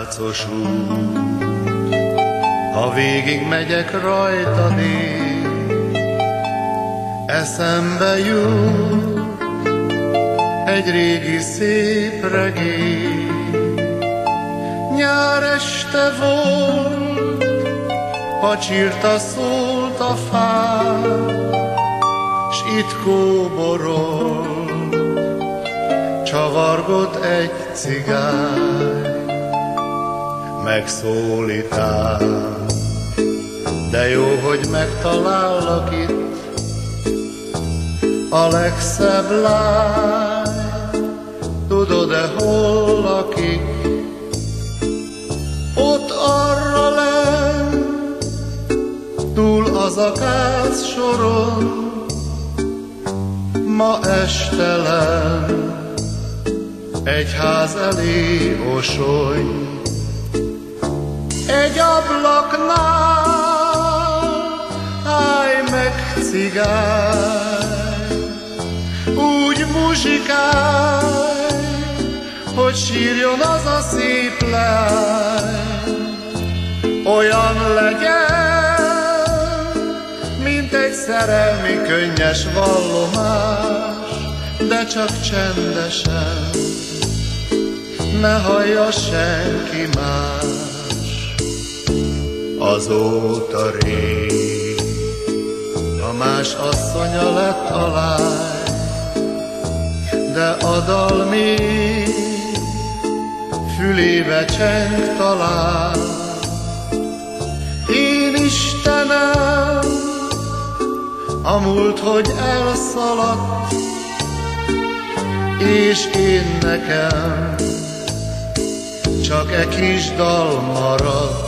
tálcos út, ha végig megyek rajtad én, eszembe jut egy régi szép regény. Nyár este volt, pacsirta szólt a fák, s itt kóborolt, csavargott egy cigány. Megszólítál, de jó, hogy megtalállak itt, a legszebb lány, tudod-e, hol lakik? Ott arra lenn, túl az akác soron, ma este lenn, egy ház elé osony. Egy ablaknál állj meg, cigány, úgy muzsikálj, hogy sírjon az a szép leány. Olyan legyen, mint egy szerelmi könnyes vallomás, de csak csendesen, ne hallja senki más. Azóta rég a más asszonya lett a lány, de a dal még fülébe cseng talán. Én Istenem, a múlt, hogy elszaladt, és én nekem csak egy kis dal maradt.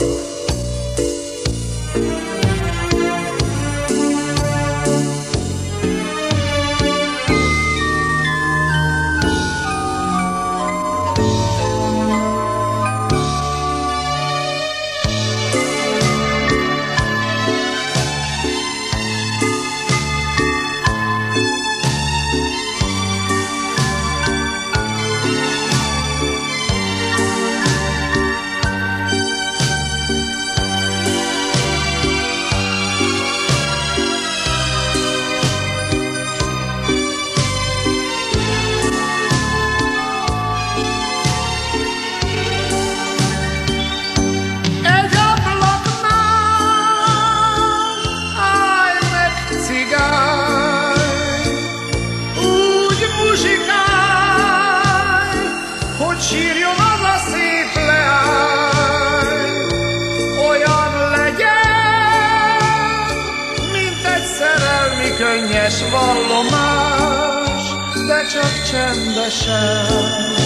Sírjon az a szép leány, olyan legyen, mint egy szerelmi könnyes vallomás, de csak csendesen,